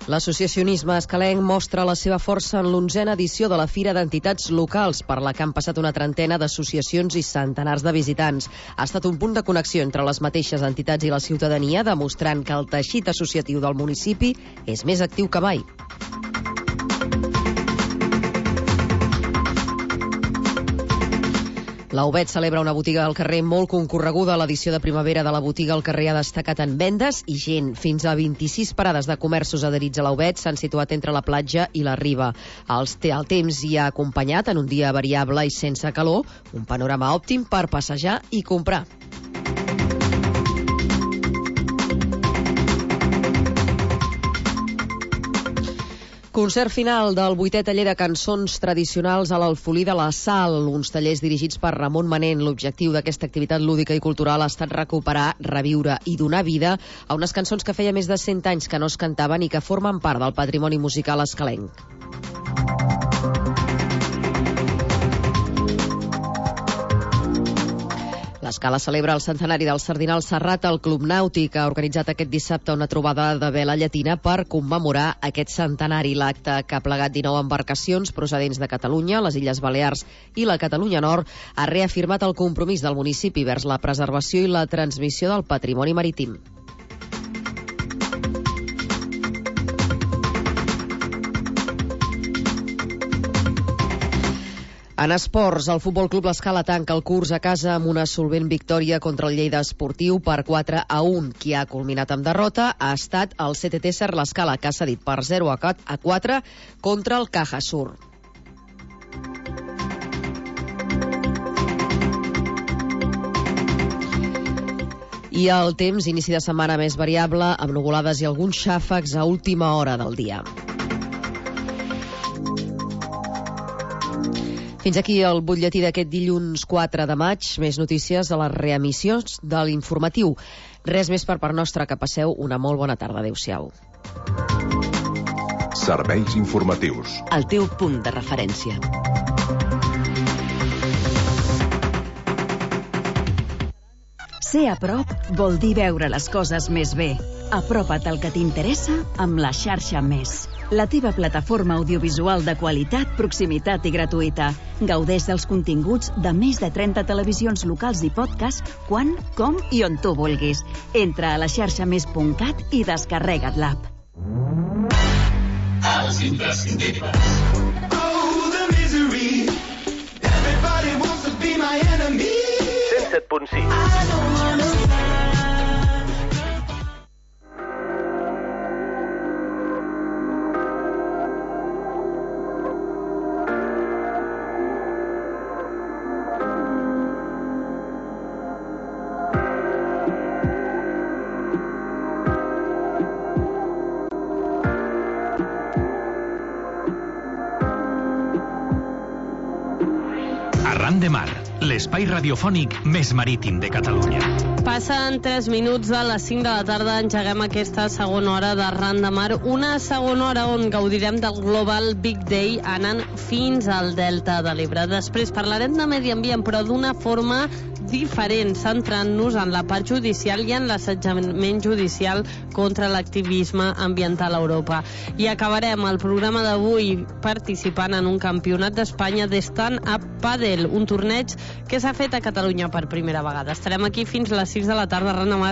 L'associacionisme escalenc mostra la seva força en l'11a edició de la Fira d'Entitats Locals, per la que han passat una trentena d'associacions i centenars de visitants. Ha estat un punt de connexió entre les mateixes entitats i la ciutadania, demostrant que el teixit associatiu del municipi és més actiu que mai. La UBET celebra una botiga al carrer molt concorreguda. L'edició de primavera de la botiga al carrer ha destacat en vendes i gent. Fins a 26 parades de comerços adherits a la UBET s'han situat entre la platja i la riba. El temps hi ha acompanyat en un dia variable i sense calor, un panorama òptim per passejar i comprar. Concert final del 8è taller de cançons tradicionals a l'Alfolí de la Sal, uns tallers dirigits per Ramon Manent. L'objectiu d'aquesta activitat lúdica i cultural ha estat recuperar, reviure i donar vida a unes cançons que feia més de 100 anys que no es cantaven i que formen part del patrimoni musical escalenc. L'Escala celebra el centenari del Sardinal Serrat. El Club Nàutic ha organitzat aquest dissabte una trobada de vela llatina per commemorar aquest centenari. L'acte, que ha plegat 19 embarcacions procedents de Catalunya, les Illes Balears i la Catalunya Nord, ha reafirmat el compromís del municipi vers la preservació i la transmissió del patrimoni marítim. En esports, el Futbol Club L'Escala tanca el curs a casa amb una solvent victòria contra el Lleida Esportiu per 4-1. Qui ha culminat amb derrota ha estat el CTT Ser L'Escala, que ha cedit per 0-4 contra el Caja Sur. I el temps, inici de setmana més variable, amb nuvolades i alguns xàfecs a última hora del dia. Fins aquí el butlletí d'aquest dilluns 4 de maig. Més notícies a les reemissions de l'informatiu. Res més per part nostra, que passeu una molt bona tarda. Adéu-siau. Serveis informatius. El teu punt de referència. Ser a prop vol dir veure les coses més bé. Apropa't al que t'interessa amb la xarxa Més. La teva plataforma audiovisual de qualitat, proximitat i gratuïta. Gaudeix dels continguts de més de 30 televisions locals i podcast quan, com i on tu vulguis. Entra a laxarxamés.cat i descarrega't l'app. Els imprescindibles. Oh, the misery. Everybody wants to be my enemy. 107.6. Arran de Mar, l'espai radiofònic més marítim de Catalunya. Passen 3 minuts de les 5 de la tarda, engeguem aquesta segona hora d'Arran de Mar, una segona hora on gaudirem del Global Big Day anant fins al Delta de l'Ebre. Després parlarem de medi ambient, però d'una forma diferent, centrant-nos en la part judicial i en l'assetjament judicial contra l'activisme ambiental a Europa. I acabarem el programa d'avui participant en un campionat d'Espanya de stand-up pàdel, un torneig que s'ha fet a Catalunya per primera vegada. Estarem aquí fins a les 6 de la tarda, Arran de Mar.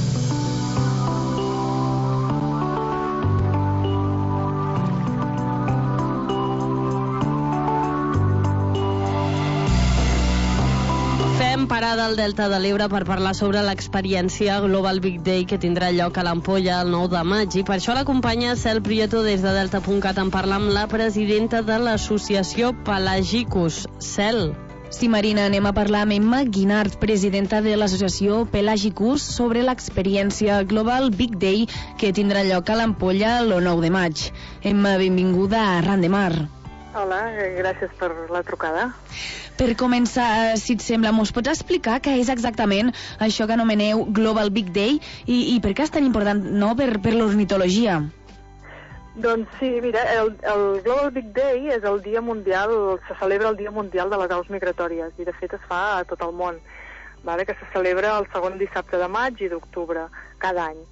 Parada al Delta de l'Ebre per parlar sobre l'experiència Global Big Day que tindrà lloc a l'Ampolla el 9 de maig. I per això l'acompanya Cel Prieto des de Delta.cat. En parlar amb la presidenta de l'associació Pelagicus. Cel. Sí, Marina, anem a parlar amb Emma Guinart, presidenta de l'associació Pelagicus, sobre l'experiència Global Big Day que tindrà lloc a l'Ampolla el 9 de maig. Emma, benvinguda a Arran de Mar. Hola, gràcies per la trucada. Per començar, si et sembla, mos pots explicar què és exactament això que anomeneu Global Big Day i per què és tan important, no?, per l'ornitologia? Doncs sí, mira, el Global Big Day és el dia mundial, se celebra el Dia Mundial de les Aus Migratòries i de fet es fa a tot el món, vale? Que se celebra el segon dissabte de maig i d'octubre cada any.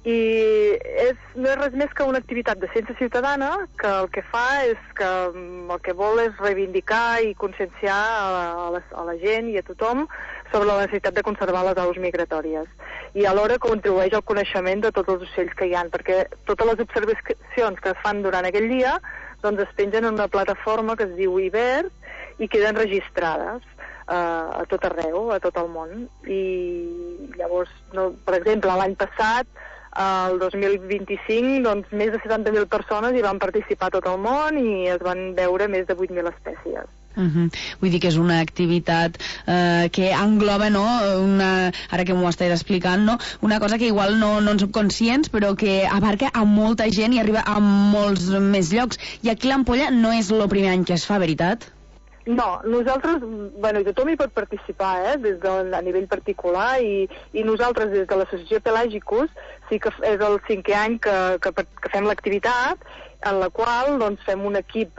I no és res més que una activitat de ciència ciutadana que el que fa és que el que vol és reivindicar i conscienciar a la gent i a tothom sobre la necessitat de conservar les aus migratòries i alhora contribueix al coneixement de tots els ocells que hi ha, perquè totes les observacions que es fan durant aquell dia doncs es pengen en una plataforma que es diu IBER i queden registrades a tot arreu, a tot el món. I llavors, per exemple, l'any passat, el 2025, doncs més de 70.000 persones hi van participar a tot el món i es van veure més de 8.000 espècies. Vull dir que és una activitat que engloba, no? Ara que m'ho estàs explicant, no? Una cosa que igual no en som conscients, però que abarca a molta gent i arriba a molts més llocs. I aquí l'Ampolla no és el primer any que es fa, veritat? No, nosaltres, bueno, tothom hi pot participar, des a nivell particular, i nosaltres des de l'associació Pelagicus sí que és el 5è any que fem l'activitat, en la qual doncs, fem un equip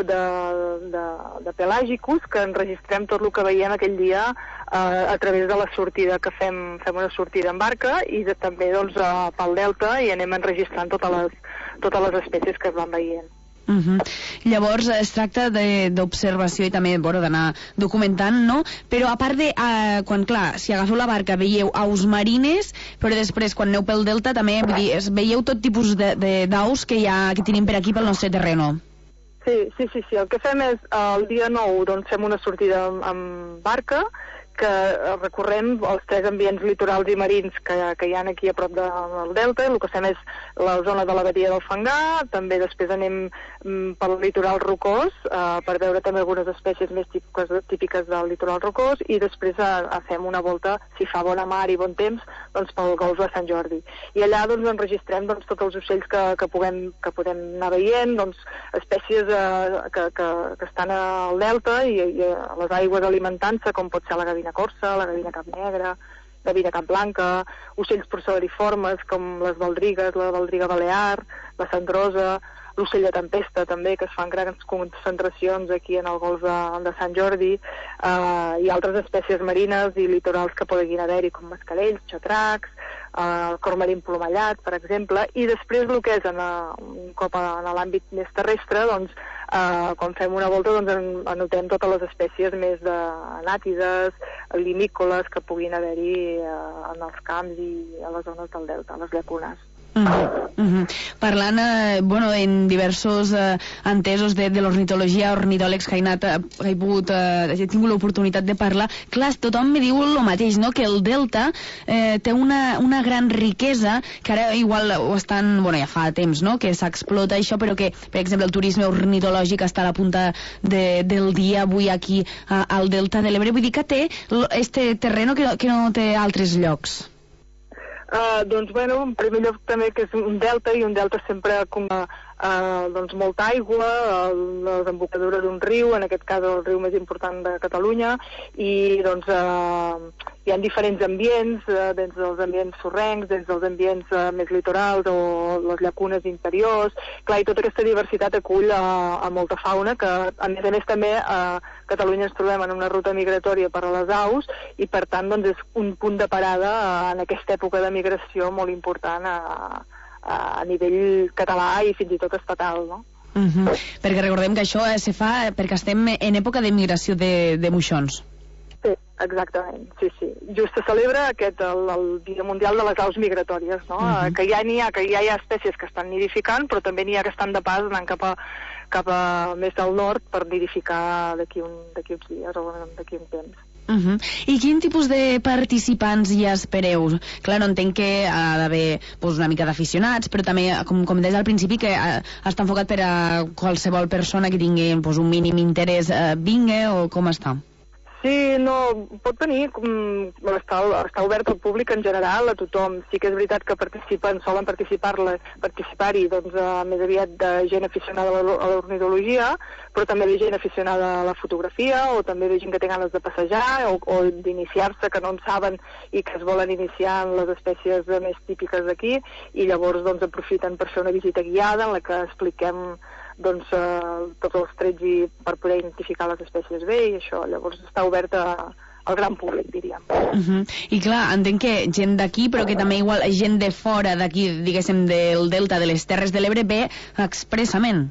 de Pelagicus que enregistrem tot el que veiem aquell dia a través de la sortida que fem una sortida en barca i també doncs, pel delta i anem enregistrant totes les espècies que es van veient. Llavors es tracta d'observació i també d'anar documentant, no? Però a part de quan, clar, si agafeu la barca veieu aus marines, però després quan aneu pel delta també veieu tot tipus d'aus que tenim per aquí pel nostre terreno. Sí, el que fem és el dia 9 doncs fem una sortida amb barca que recorrem els 3 ambients litorals i marins que hi ha aquí a prop del delta. El que fem és la zona de la badia del Fangar, també després anem pel litoral rocós per veure també algunes espècies més típiques del litoral rocós i després fem una volta, si fa bona mar i bon temps, doncs pel golf de Sant Jordi. I allà doncs enregistrem tots els ocells que podem anar veient, doncs espècies que estan al delta i a les aigües alimentant-se, com pot ser la gavina corsa, la gavina cap negra, la gavina cap blanca, ocells porcelariformes com les baldrigues, la baldriga balear, la cendrosa, l'ocell de tempesta també, que es fan grans concentracions aquí en el golf de Sant Jordi, i altres espècies marines i litorals que puguin haver-hi, com mascarells, xatracs, el cor marí plomallat, per exemple, i després el que és un cop en l'àmbit més terrestre, doncs, quan fem una volta doncs anotem totes les espècies més de anàtides, limícoles que puguin haver-hi en els camps i a les zones del delta, a les llacunes. Parlant en diversos entesos de l'ornitologia, ornitòlegs que he tingut l'oportunitat de parlar, clar, tothom me diu el mateix, no? Que el delta té una gran riquesa que ara igual ho estan, ja fa temps, no? Que s'explota això, però que, per exemple, el turisme ornitològic està a la punta del dia avui aquí al delta de l'Ebre. Vull dir que té este terreno que no té altres llocs. Doncs, en primer lloc també que és un delta, i un delta sempre com molta aigua, la desembocadura d'un riu, en aquest cas el riu més important de Catalunya, i doncs hi ha diferents ambients, des dels ambients sorrencs, des dels ambients més litorals o les llacunes interiors. Clar, i tota aquesta diversitat acull a molta fauna, que a més també a Catalunya ens trobem en una ruta migratòria per a les aus, i per tant doncs és un punt de parada en aquesta època de migració molt important a nivell català i fins i tot estatal, no? Perquè recordem que això se fa perquè estem en època de migració de moixons. Sí, exactament, sí. Just se celebra el Dia Mundial de les Aus Migratòries, no? Que ja hi ha espècies que estan nidificant, però també n'hi ha que estan de pas anant cap a més al nord per nidificar d'aquí uns dies o d'aquí un temps. I quin tipus de participants hi espereu? Clar, no entenc que ha d'haver una mica d'aficionats, però també, com deies al principi, que està enfocat per a qualsevol persona que tingui un mínim interès vingui, o com està? Sí, no, pot venir, està obert al públic en general, a tothom. Sí que és veritat que solen participar-hi doncs, més aviat de gent aficionada a l'ornitologia, però també de gent aficionada a la fotografia, o també de gent que té ganes de passejar o d'iniciar-se, que no en saben i que es volen iniciar en les espècies més típiques d'aquí, i llavors doncs, aprofiten per fer una visita guiada en la que expliquem tots els trets per poder identificar les espècies bé, i això llavors està obert a gran públic, diríem. I clar, entenc que gent d'aquí, però que també igual gent de fora d'aquí, diguéssim, del Delta, de les Terres de l'Ebre, ve expressament.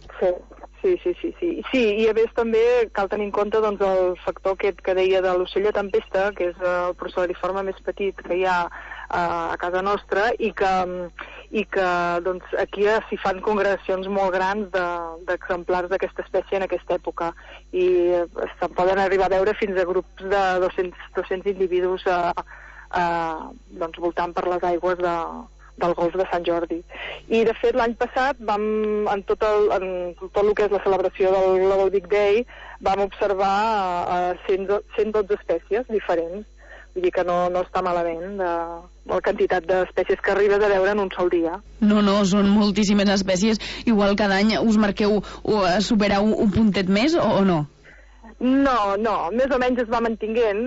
Sí, i a més també cal tenir en compte doncs, el factor aquest que deia de l'ocell de tempesta, que és el procederiforme més petit que hi ha a casa nostra, i que doncs, aquí s'hi fan congregacions molt grans d'exemplars d'aquesta espècie en aquesta època, i se'n poden arribar a veure fins a grups de 200 individus doncs, voltant per les aigües del golf de Sant Jordi. I de fet l'any passat en tot el que és la celebració del Global Big Day vam observar 112 espècies diferents, vull dir que no està malament la quantitat d'espècies que arribes a veure en un sol dia. No, són moltíssimes espècies. Igual cada any us marqueu superar un puntet més o no? No, més o menys es va mantinguent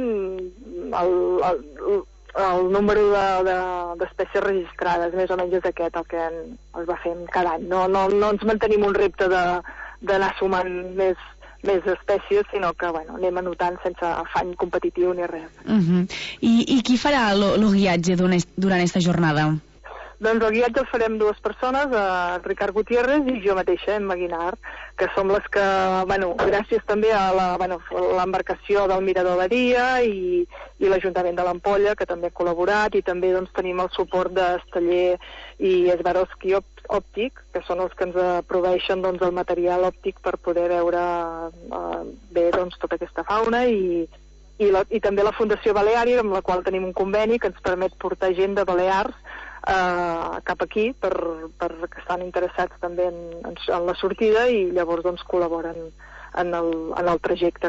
el número d'espècies registrades, més o menys és aquest el que es va fent cada any. No ens mantenim un repte d'anar sumant més espècies, sinó que anem anotant sense afany competitiu ni res. I qui farà el guiatge durant aquesta jornada? Doncs el guiatge el farem dues persones, Ricard Gutiérrez i jo mateixa, Emma Guinart, que som les que, gràcies també a l'embarcació del Mirador Badia i l'Ajuntament de l'Ampolla, que també ha col·laborat, i també doncs, tenim el suport d'Esteller i Swarovski Òptic, que són els que ens proveeixen doncs, el material òptic per poder veure bé doncs, tota aquesta fauna, i també la Fundació Baleària, amb la qual tenim un conveni que ens permet portar gent de Balears cap aquí perquè estan interessats també en la sortida, i llavors doncs col·laboren en el trajecte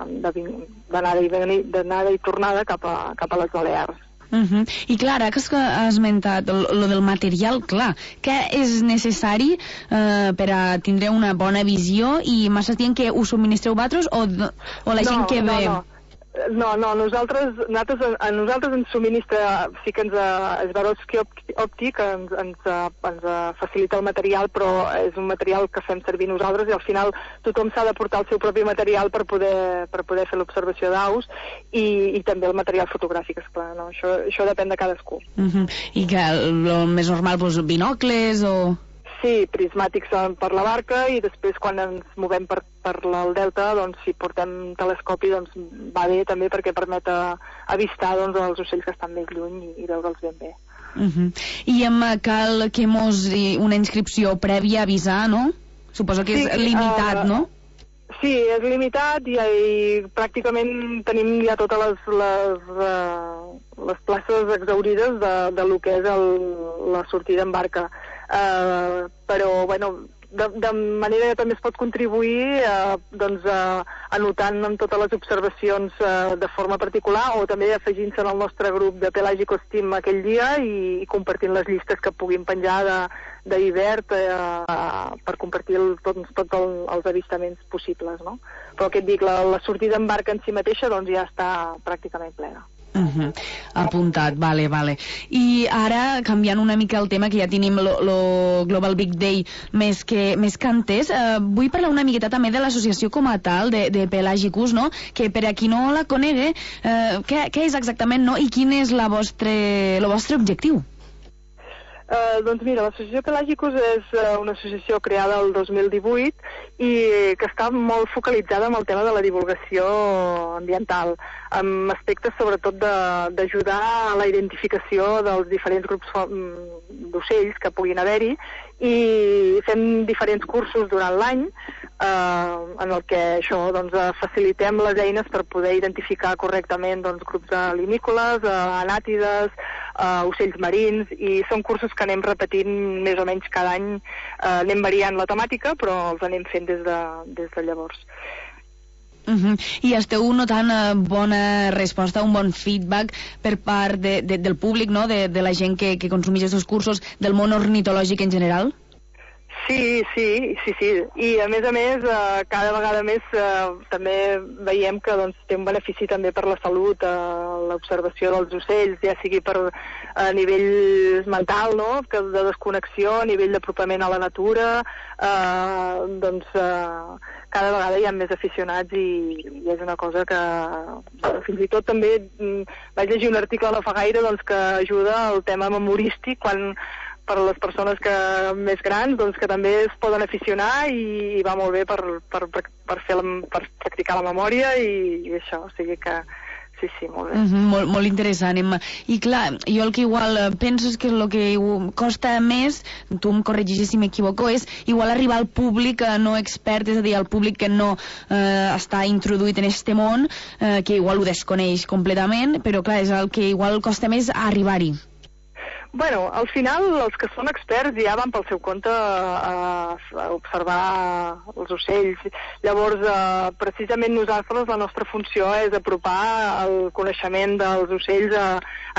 d'anada i tornada cap a les Balears. I clar, ara que has esmentat lo del material, clar, què és necessari per a tindre una bona visió, i massa dient que us subministreu vosaltres o la gent que ve? No, nosaltres ens subministra, sí que Swarovski Òptic ens facilita el material, però és un material que fem servir nosaltres, i al final tothom s'ha de portar el seu propi material per poder fer l'observació d'aus, i també el material fotogràfic, esclar, no? Això depèn de cadascú. I que el més normal, doncs, binocles o... Sí, prismàtics per la barca, i després quan ens movem per el delta, doncs si portem telescopi doncs va bé també, perquè permet avistar doncs, els ocells que estan més lluny i veure'ls ben bé. I cal que mos una inscripció prèvia avisar, no? Suposo que és limitat, no? Sí, és limitat, i pràcticament tenim ja totes les places exaurides de lo que és la sortida en barca. Però, de manera que també es pot contribuir anotant en totes les observacions de forma particular, o també afegint-se al nostre grup de Pelagic Steam aquell dia i compartint les llistes que puguin penjar d'hivern per compartir tots els avistaments possibles, no? Però què et dic, la sortida en barca en si mateixa doncs ja està pràcticament plena. Apuntat, vale. I ara, canviant una mica el tema, que ja tenim lo Global Big Day més que entès, vull parlar una miqueta també de l'associació com a tal, de Pelagicus, no? Que per a qui no la conegui, què és exactament, no? I quin és el vostre objectiu? Doncs mira, l'associació Pelagicus és una associació creada el 2018 i que està molt focalitzada en el tema de la divulgació ambiental, amb aspectes sobretot d'ajudar a la identificació dels diferents grups d'ocells que puguin haver-hi, i fem diferents cursos durant l'any en el que facilitem les eines per poder identificar correctament grups de limícoles, anàtides, ocells marins, i són cursos que anem repetint més o menys cada any, anem variant la temàtica, però els anem fent des de llavors. I esteu notant bona resposta, un bon feedback per part del públic, no? De la gent que consumeix aquests cursos, del món ornitològic en general? Sí. I a més, cada vegada més també veiem que doncs, té un benefici també per la salut, l'observació dels ocells, ja sigui a nivell mental, no? Que de desconnexió, a nivell d'apropament a la natura, cada vegada hi ha més aficionats i és una cosa que fins i tot també vaig llegir un article no fa gaire doncs, que ajuda al tema memorístic per a les persones més grans doncs, que també es poden aficionar i va molt bé per practicar la memòria i això, o sigui que sí, molt bé. Molt interessant, Emma. I clar, jo el que igual penso és que el que costa més, tu em corregis si m'equivoco, és igual arribar al públic no expert, és a dir, al públic que no està introduït en este món, que igual ho desconeix completament, però clar, és el que igual costa més arribar-hi. Bueno, al final els que són experts ja van pel seu compte a observar els ocells. Llavors, precisament nosaltres, la nostra funció és apropar el coneixement dels ocells a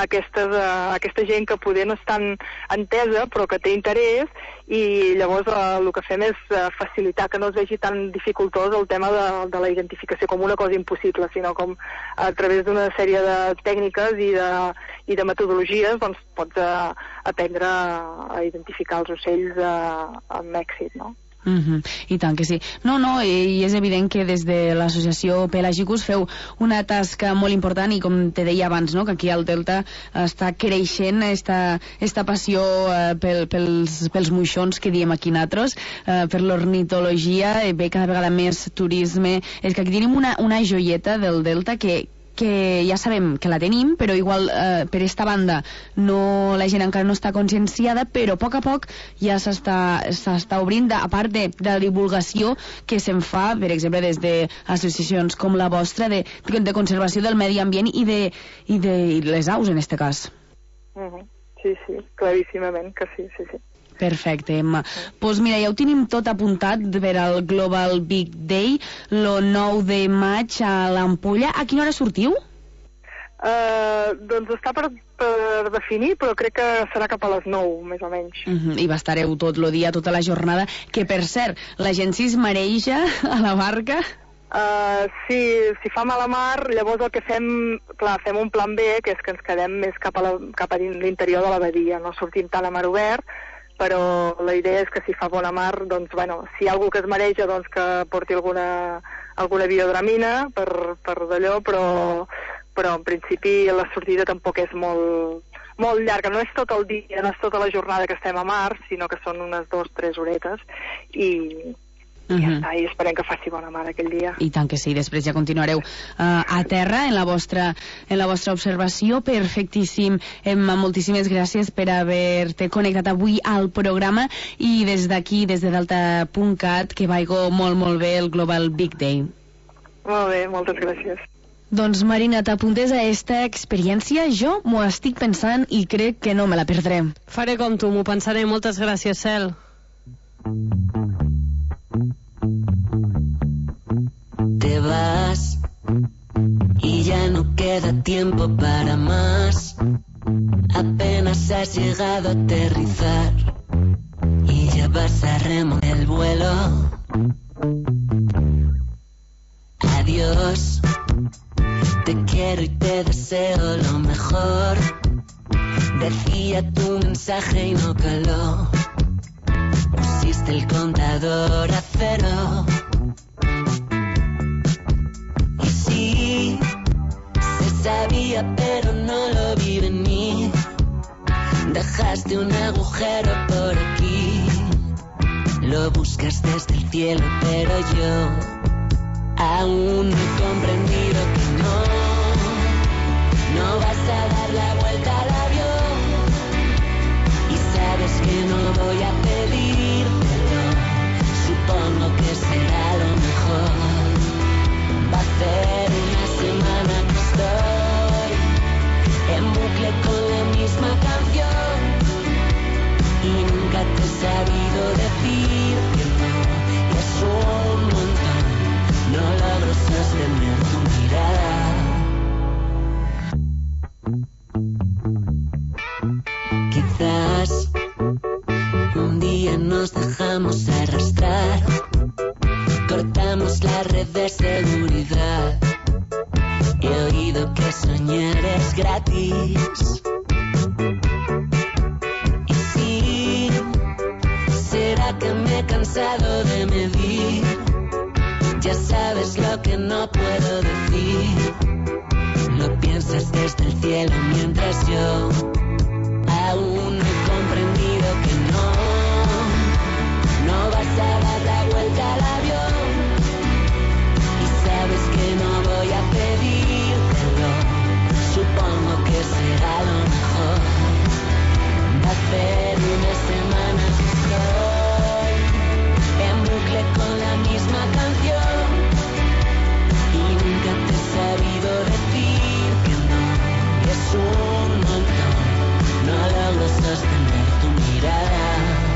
aquesta gent que poder no és tan entesa però que té interès, i llavors el que fem és facilitar que no es vegi tan dificultós el tema de la identificació com una cosa impossible, sinó com a través d'una sèrie de tècniques i de metodologies doncs pots aprendre a identificar els ocells amb èxit, no? I tant que sí. No, i és evident que des de l'associació Pelagicus feu una tasca molt important i com te deia abans, no? Que aquí al Delta està creixent esta passió pels moixons que diem aquí nosaltres, per l'ornitologia, ve cada vegada més turisme. És que aquí tenim una joieta del Delta que ja sabem que la tenim, però igual per esta banda la gent encara no està conscienciada, però a poc ja s'està obrint, a part de la divulgació que se'n fa, per exemple, des d'associacions com la vostra de conservació del medi ambient i de les aus, en este cas. Sí, claríssimament que sí. Perfecte, Emma. Doncs mira, ja ho tenim tot apuntat per al Global Big Day, el 9 de maig a l'Ampolla. A quina hora sortiu? Doncs està per definir, però crec que serà cap a les 9, més o menys. I estareu tot el dia, tota la jornada, que per cert, la gent s'hi mareja a la barca? Si fa mala mar, llavors el que fem un plan B, que és que ens quedem més cap a l'interior de la badia, no sortim tant a mar obert, però la idea és que si fa bona mar, doncs, bueno, si hi ha algú que es mareja, doncs que porti alguna biodramina per d'allò, però en principi la sortida tampoc és molt llarga, no és tot el dia, no és tota la jornada que estem a mar, sinó que són unes 2-3 horetes i ja està, i esperem que faci bona mar aquell dia. I tant que sí, després ja continuareu a terra en la vostra observació. Perfectíssim, Emma, moltíssimes gràcies per haver-te connectat avui al programa i des d'aquí, des de Delta.cat, que vagi molt bé el Global Big Day. Molt bé, moltes gràcies. Doncs Marina, t'apuntes a esta experiència? Jo m'ho estic pensant i crec que no me la perdré. Faré com tu, m'ho pensaré. Moltes gràcies, Cel. Te vas y ya no queda tiempo para más. Apenas has llegado a aterrizar y ya vas a remontar el vuelo. Adiós, te quiero y te deseo lo mejor. Decía tu mensaje y no caló. Pusiste el contador a cero. Y sí, se sabía pero no lo vi venir. Dejaste un agujero por aquí. Lo buscas desde el cielo pero yo aún no he comprendido que no vas a dar la vuelta al avión. Y sabes que no voy a pedir perdón. Supongo que será lo mejor. Va a ser una semana que estoy en bucle con la misma canción y nunca te he sabido decir que no. Y es un montón, no logro sostener tu mirada. Quizás un día nos dejamos soñar es gratis. Y sí, será que me he cansado de medir. Ya sabes lo que no puedo decir. Lo piensas desde el cielo mientras yo aún no he comprendido que no vas a dar la vuelta al avión. Y sabes que no voy a pedírtelo. Supongo que será lo mejor. Va a hacer una semana que estoy en bucle con la misma canción. Y nunca te he sabido decir que no. Es un montón. No logro sostener tu mirada.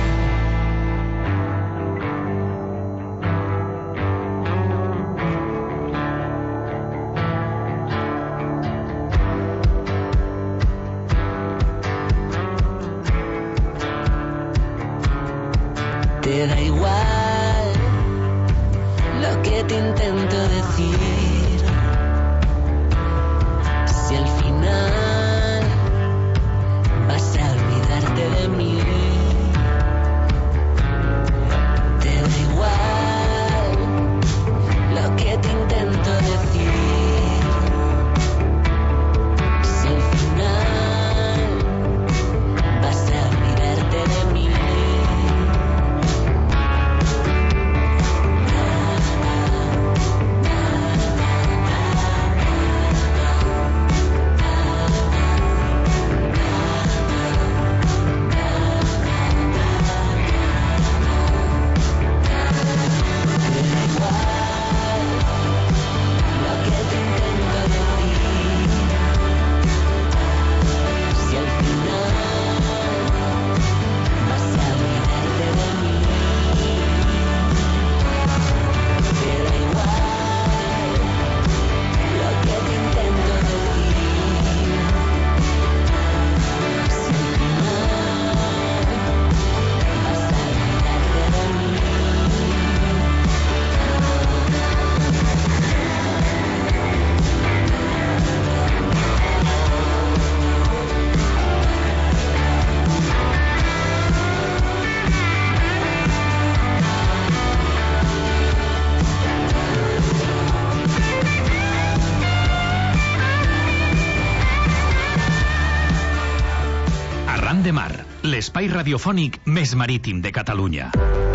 Te da igual lo que te intento decir. Si al final vas a olvidarte de mí. Te da igual lo que te intento decir. Si al final vas a olvidarte de mí. Arran de Mar, l'espai radiofònic més marítim de Catalunya.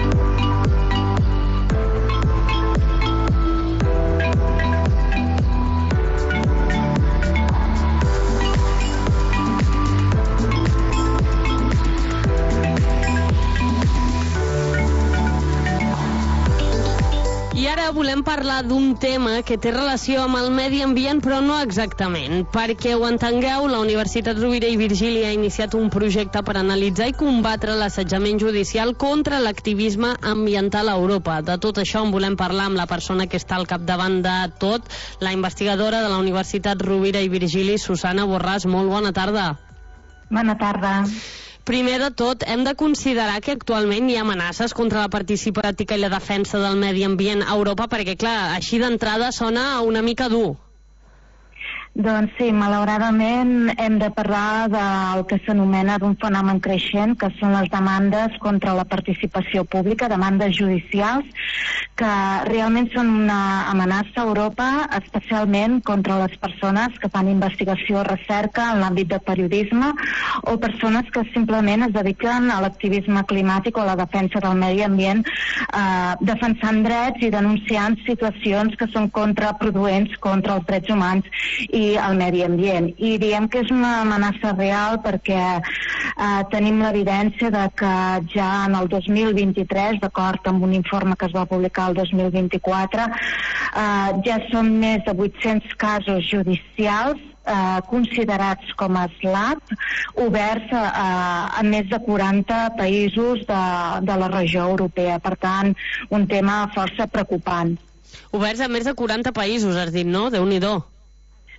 I ara volem parlar d'un tema que té relació amb el medi ambient, però no exactament. Perquè ho entengueu, la Universitat Rovira i Virgili ha iniciat un projecte per analitzar i combatre l'assetjament judicial contra l'activisme ambiental a Europa. De tot això en volem parlar amb la persona que està al capdavant de tot, la investigadora de la Universitat Rovira i Virgili, Susana Borràs. Molt bona tarda. Bona tarda. Primer de tot, hem de considerar que actualment hi ha amenaces contra la participació ètica i la defensa del medi ambient a Europa, perquè, clar, així d'entrada sona una mica dur. Doncs sí, malauradament hem de parlar del que s'anomena d'un fenomen creixent, que són les demandes contra la participació pública, demandes judicials, que realment són una amenaça a Europa, especialment contra les persones que fan investigació o recerca en l'àmbit de periodisme, o persones que simplement es dediquen a l'activisme climàtic o a la defensa del medi ambient, defensant drets i denunciant situacions que són contraproduents contra els drets humans i el medi ambient. I diem que és una amenaça real perquè tenim l'evidència de que ja en el 2023, d'acord amb un informe que es va publicar el 2024, ja són més de 800 casos judicials considerats com a SLAPP, oberts a més de 40 països de la regió europea. Per tant, un tema força preocupant. Oberts a més de 40 països, has dit, no? Déu-n'hi-do.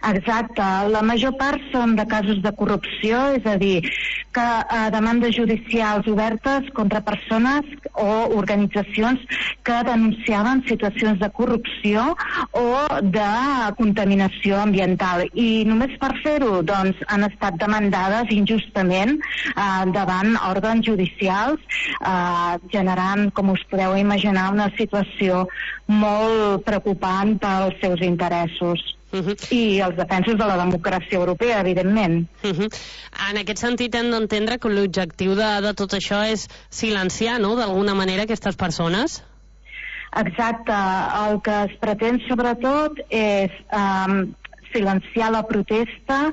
Exacte, la major part són de casos de corrupció, és a dir, que demandes judicials obertes contra persones o organitzacions que denunciaven situacions de corrupció o de contaminació ambiental. I només per fer-ho, doncs, han estat demandades injustament davant òrgans judicials, generant, com us podeu imaginar, una situació molt preocupant pels seus interessos. I els defensos de la democràcia europea, evidentment. En aquest sentit, hem d'entendre que l'objectiu de tot això és silenciar, no?, d'alguna manera aquestes persones? Exacte. El que es pretén, sobretot, és silenciar la protesta,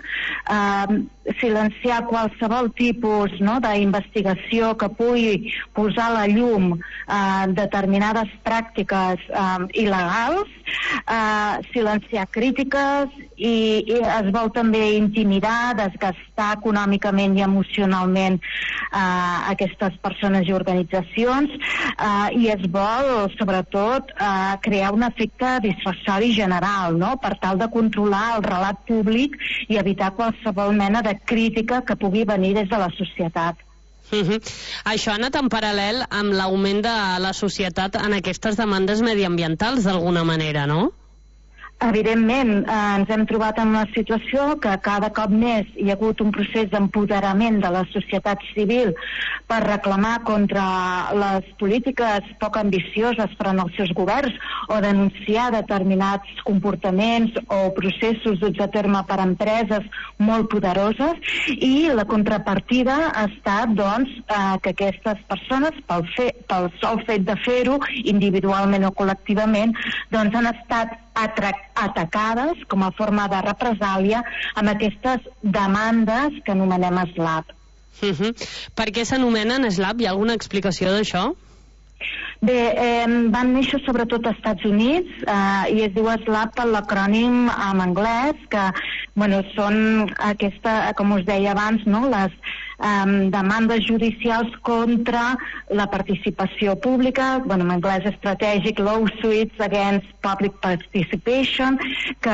silenciar qualsevol tipus d'investigació que pugui posar a la llum determinades pràctiques il·legals, silenciar crítiques i es vol també intimidar, desgastar econòmicament i emocionalment aquestes persones i organitzacions i es vol, sobretot, crear un efecte dissuasori general, no?, per tal de controlar el relat públic i evitar qualsevol mena de crítica que pugui venir des de la societat. Això ha anat en paral·lel amb l'augment de la societat en aquestes demandes mediambientals, d'alguna manera, no? Evidentment, ens hem trobat en una situació que cada cop més hi ha hagut un procés d'empoderament de la societat civil per reclamar contra les polítiques poc ambicioses per als seus governs o denunciar determinats comportaments o processos duts a terme per empreses molt poderoses, i la contrapartida ha estat, doncs, que aquestes persones, pel sol fet de fer-ho, individualment o col·lectivament, doncs han estat atacades com a forma de represàlia amb aquestes demandes que anomenem SLAPP. Per què s'anomenen SLAPP? Hi ha alguna explicació d'això? Bé, van néixer sobretot als Estats Units i es diu SLAPP per l'acrònim en anglès, que són com us deia abans, les demandes judicials contra la participació pública, en anglès Strategic Lawsuits Against Public Participation, que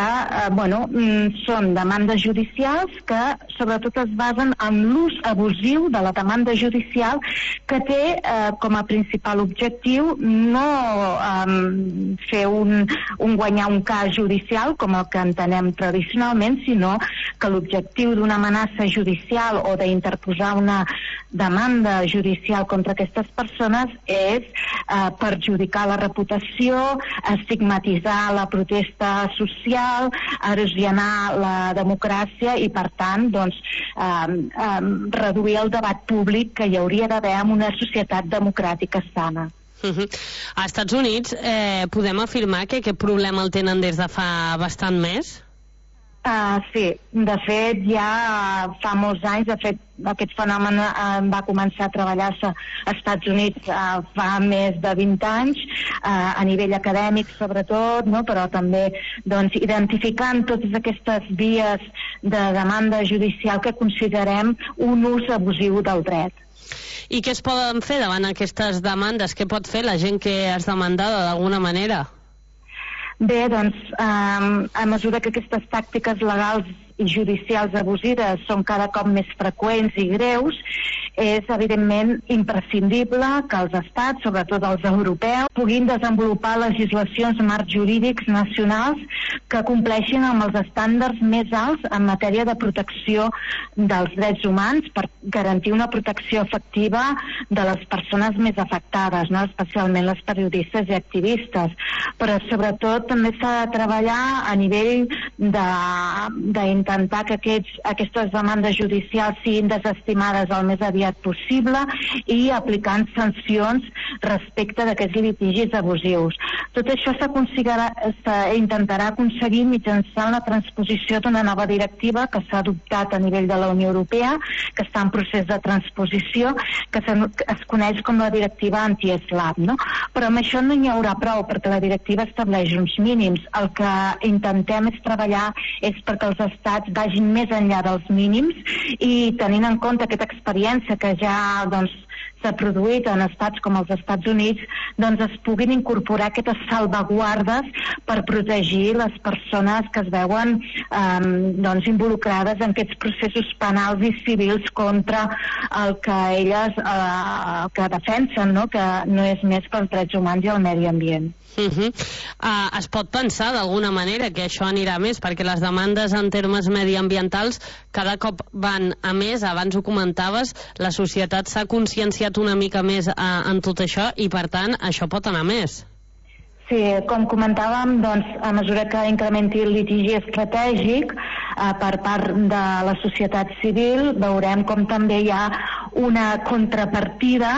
són demandes judicials que sobretot es basen en l'ús abusiu de la demanda judicial, que té com a principal objectiu no fer guanyar un cas judicial com el que entenem tradicionalment, sinó que l'objectiu d'una amenaça judicial o d'interposar una demanda judicial contra aquestes persones és perjudicar la reputació, estigmatitzar la protesta social, erosionar la democràcia i, per tant, reduir el debat públic que hi hauria d'haver en una societat democràtica sana. Als Estats Units podem afirmar que aquest problema el tenen des de fa bastant més? Sí, de fet ja fa molts anys, aquest fenomen va començar a treballar-se als Estats Units fa més de 20 anys, a nivell acadèmic sobretot, però també identificant totes aquestes vies de demanda judicial que considerem un ús abusiu del dret. I què es poden fer davant aquestes demandes? Què pot fer la gent que és demandada d'alguna manera? Bé, a mesura que aquestes tàctiques legals i judicials abusives són cada cop més freqüents i greus, és evidentment imprescindible que els estats, sobretot els europeus, puguin desenvolupar legislacions marcs jurídics nacionals que compleixin amb els estàndards més alts en matèria de protecció dels drets humans per garantir una protecció efectiva de les persones més afectades, especialment les periodistes i activistes. Però sobretot també s'ha de treballar a nivell d'intentar que aquestes demandes judicials siguin desestimades el més aviat possible i aplicant sancions respecte d'aquests litigis abusius. Tot això s'intentarà aconseguir mitjançant la transposició d'una nova directiva que s'ha adoptat a nivell de la Unió Europea, que està en procés de transposició, que es coneix com la directiva anti-SLAPP, Però amb això no n'hi haurà prou, perquè la directiva estableix uns mínims. El que intentem és treballar perquè els estats vagin més enllà dels mínims i tenint en compte aquesta experiència que ja s'ha produït en estats com els Estats Units, doncs es puguin incorporar aquestes salvaguardes per protegir les persones que es veuen doncs involucrades en aquests processos penals i civils contra el que elles que defensen, no? Que no és més pels drets humans i el medi ambient. Es pot pensar d'alguna manera que això anirà més, perquè les demandes en termes mediambientals cada cop van a més. Abans ho comentaves, la societat s'ha conscienciat una mica més en tot això i per tant això pot anar més. Sí, com comentàvem, doncs, a mesura que incrementi el litigi estratègic per part de la societat civil, veurem com també hi ha una contrapartida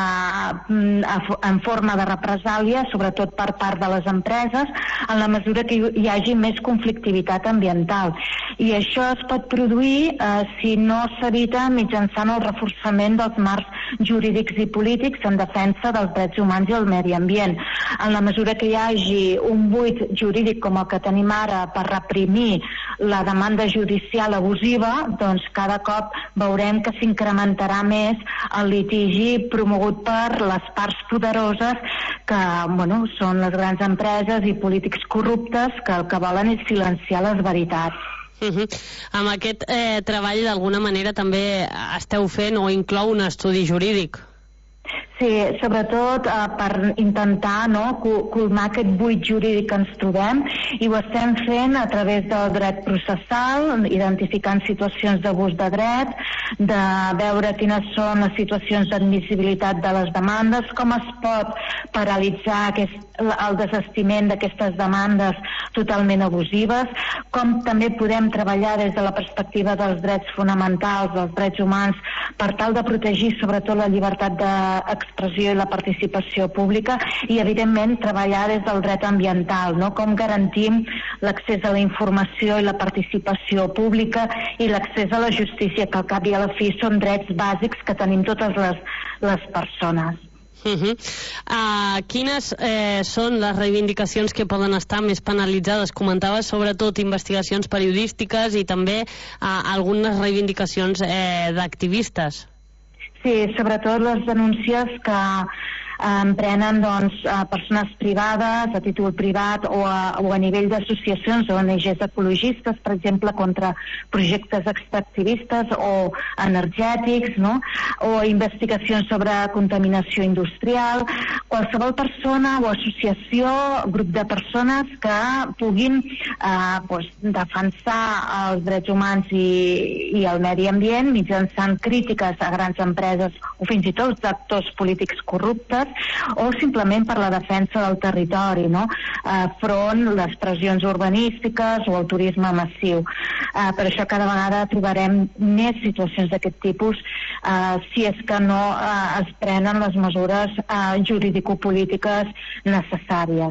en forma de represàlia, sobretot per part de les empreses, en la mesura que hi hagi més conflictivitat ambiental. I això es pot produir si no s'evita mitjançant el reforçament dels marcs jurídics i polítics en defensa dels drets humans i el medi ambient. En la mesura que hi hagi un buit jurídic com el que tenim ara per reprimir la demanda judicial abusiva, doncs cada cop veurem que s'incrementarà més el litigi promogut per les parts poderoses que, bueno, són les grans empreses i polítics corruptes que el que volen és silenciar les veritats. Amb aquest treball d'alguna manera també esteu fent o inclou un estudi jurídic? Sí, sobretot per intentar colmar aquest buit jurídic que ens trobem, i ho estem fent a través del dret processal, identificant situacions d'abús de dret, de veure quines són les situacions d'admissibilitat de les demandes, com es pot paralitzar el desestiment d'aquestes demandes totalment abusives, com també podem treballar des de la perspectiva dels drets fonamentals, dels drets humans, per tal de protegir sobretot la llibertat d'expressió i la participació pública, i evidentment treballar des del dret ambiental, no? Com garantim l'accés a la informació i la participació pública i l'accés a la justícia, que al cap i a la fi són drets bàsics que tenim totes les persones. Quines són les reivindicacions que poden estar més penalitzades? Comentaves sobretot investigacions periodístiques i també algunes reivindicacions d'activistes. Sí, sobretot les denúncies que emprenen persones privades, a títol privat o a nivell d'associacions o ONGs ecologistes, per exemple, contra projectes extractivistes o energètics, no? O investigacions sobre contaminació industrial. Qualsevol persona o associació, grup de persones que puguin defensar els drets humans i el medi ambient mitjançant crítiques a grans empreses o fins i tot actors polítics corruptes, o simplement per la defensa del territori, no? Front les pressions urbanístiques o el turisme massiu. Per això cada vegada trobarem més situacions d'aquest tipus si és que no es prenen les mesures jurídico-polítiques necessàries.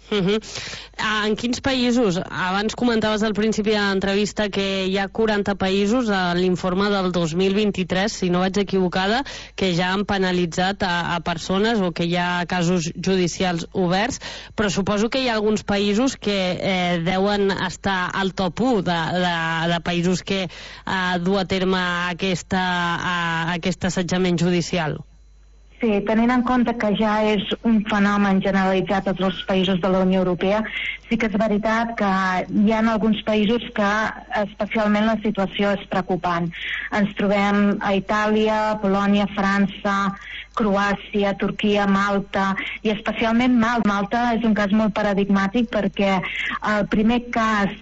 En quins països? Abans comentaves al principi de l'entrevista que hi ha 40 països a l'informe del 2023, si no vaig equivocada, que ja han penalitzat a persones o que hi ha casos judicials oberts, però suposo que hi ha alguns països que deuen estar al top 1 de països que du a terme aquest assetjament judicial. Sí, tenint en compte que ja és un fenomen generalitzat a tots els països de la Unió Europea, sí que és veritat que hi ha alguns països que especialment la situació és preocupant. Ens trobem a Itàlia, Polònia, França, Croàcia, Turquia, Malta, i especialment Malta és un cas molt paradigmàtic perquè el primer cas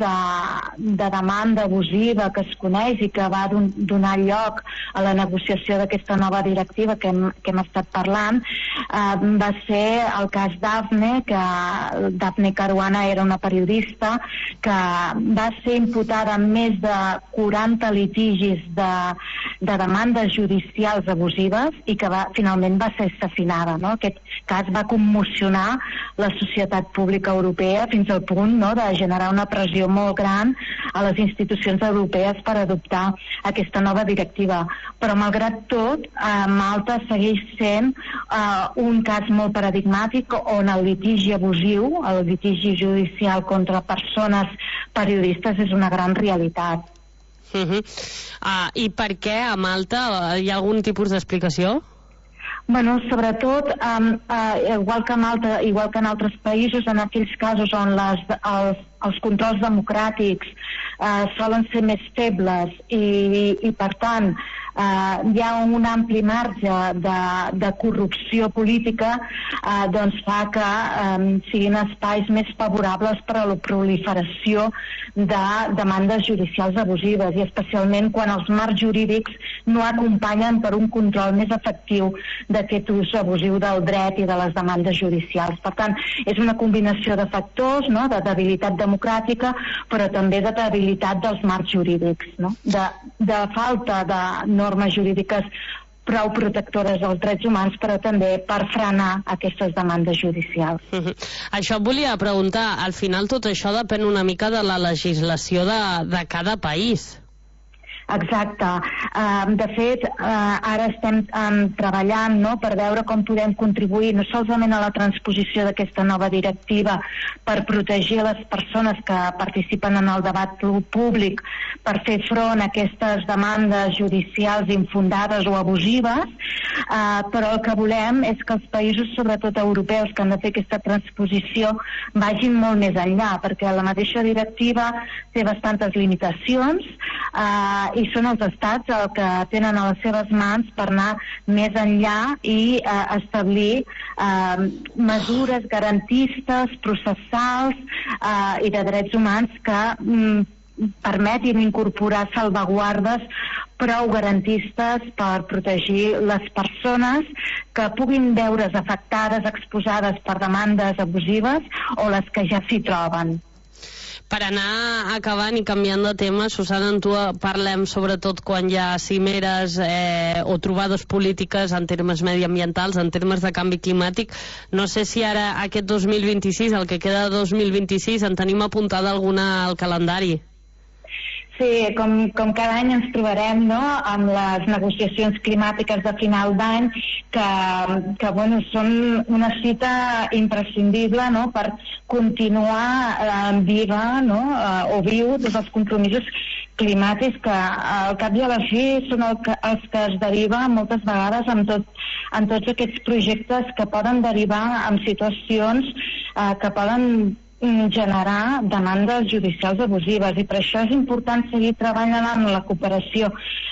de demanda abusiva que es coneix i que va donar lloc a la negociació d'aquesta nova directiva que hem estat parlant va ser el cas Daphne, que Daphne Caruana era una periodista que va ser imputada en més de 40 litigis de demandes judicials abusives i que finalment va ser assassinada, no? Aquest cas va commocionar la societat pública europea fins al punt de generar una pressió molt gran a les institucions europees per adoptar aquesta nova directiva. Però malgrat tot, Malta segueix sent un cas molt paradigmàtic on el litigi abusiu, el litigi judicial contra persones periodistes és una gran realitat. I per què a Malta? Hi ha algun tipus d'explicació? Bueno, sobretot, igual que en altres països, en aquells casos on els controls democràtics solen ser més febles i per tant, hi ha un ampli marge de corrupció política, doncs fa que siguin espais més favorables per a la proliferació de demandes judicials abusives, i especialment quan els marcs jurídics no acompanyen per un control més efectiu d'aquest ús abusiu del dret i de les demandes judicials. Per tant, és una combinació de factors, no?, de debilitat democràtica, però també de debilitat dels marcs jurídics, no?, de falta de normes jurídiques prou protectores dels drets humans, però també per frenar aquestes demandes judicials. Això et volia preguntar, al final tot això depèn una mica de la legislació de cada país. Exacte. De fet, ara estem treballant, no?, per veure com podem contribuir no solament a la transposició d'aquesta nova directiva per protegir les persones que participen en el debat públic per fer front a aquestes demandes judicials infundades o abusives, però el que volem és que els països, sobretot europeus, que han de fer aquesta transposició, vagin molt més enllà, perquè la mateixa directiva té bastantes limitacions i són els estats el que tenen a les seves mans per anar més enllà i establir mesures garantistes, processals i de drets humans que permetin incorporar salvaguardes prou garantistes per protegir les persones que puguin veure's afectades, exposades per demandes abusives o les que ja s'hi troben. Per anar acabant i canviant de tema, Susana, en tu parlem sobretot quan hi ha cimeres o trobades polítiques en termes mediambientals, en termes de canvi climàtic. No sé si ara aquest 2026, el que queda de 2026, en tenim apuntada alguna al calendari. Sí, com cada any ens trobarem, no?, amb les negociacions climàtiques de final d'any que bueno, són una cita imprescindible, no?, per continuar viva, no?, o viu tots els compromisos climàtics que al cap i a la fi són els que es deriven moltes vegades en tots aquests projectes que poden derivar en situacions que poden generar demandes judicials abusives, i per això és important seguir treballant en la cooperació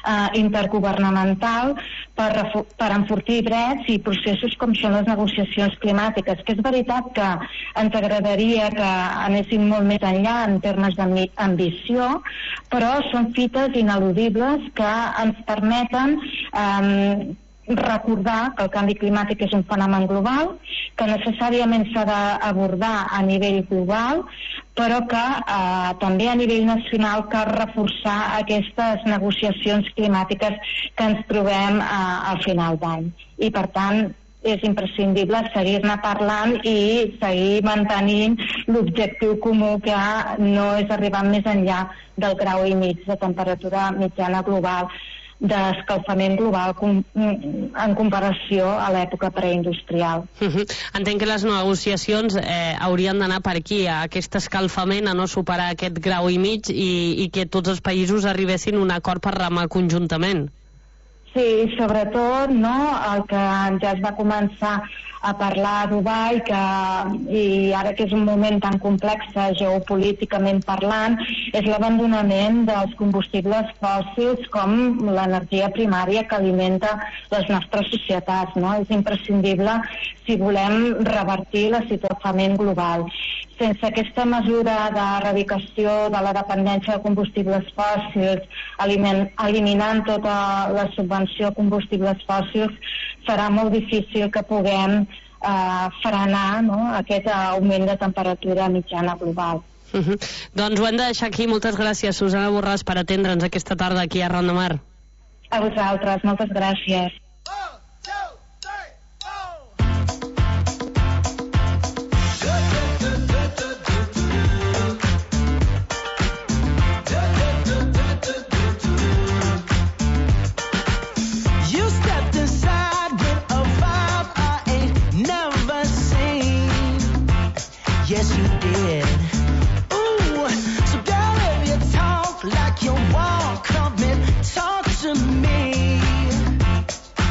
intergovernamental per enfortir drets i processos com són les negociacions climàtiques, que és veritat que ens agradaria que anéssim molt més enllà en termes d'ambició, però són fites ineludibles que ens permeten recordar que el canvi climàtic és un fenomen global, que necessàriament s'ha d'abordar a nivell global, però que també a nivell nacional cal reforçar aquestes negociacions climàtiques que ens trobem al final d'any. I per tant és imprescindible seguir-ne parlant i seguir mantenint l'objectiu comú, que no és arribar més enllà del 1,5 graus de temperatura mitjana global d'escalfament global en comparació a l'època preindustrial. Entenc que les negociacions haurien d'anar per aquí, a aquest escalfament, a no superar aquest 1,5 graus i que tots els països arribessin a un acord per remar conjuntament. Sí, sobretot, no, el que ja es va començar a parlar a Dubai, i ara que és un moment tan complex geopolíticament parlant, és l'abandonament dels combustibles fòssils com l'energia primària que alimenta les nostres societats, no? És imprescindible si volem revertir l'escalfament global. Sense aquesta mesura d'erradicació de la dependència de combustibles fòssils, eliminant tota la subvenció a combustibles fòssils, serà molt difícil que puguem frenar, no?, aquest augment de temperatura mitjana global. Doncs ho hem de deixar aquí. Moltes gràcies, Susana Borràs, per atendre'ns aquesta tarda aquí a Ronda Mar. A vosaltres, moltes gràcies. Yes, you did. Ooh, so girl, if you talk like you walk, come and talk to me.